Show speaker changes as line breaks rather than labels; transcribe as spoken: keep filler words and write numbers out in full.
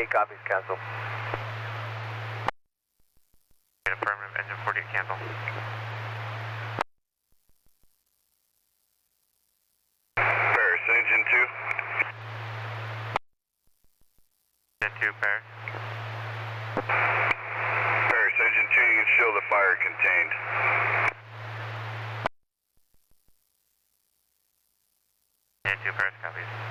copies, cancel.
Affirmative, engine forty-eight, cancel.
Paris, engine two.
Engine two, Paris.
Paris, engine two, you can show the fire contained.
Engine two, Paris, copies.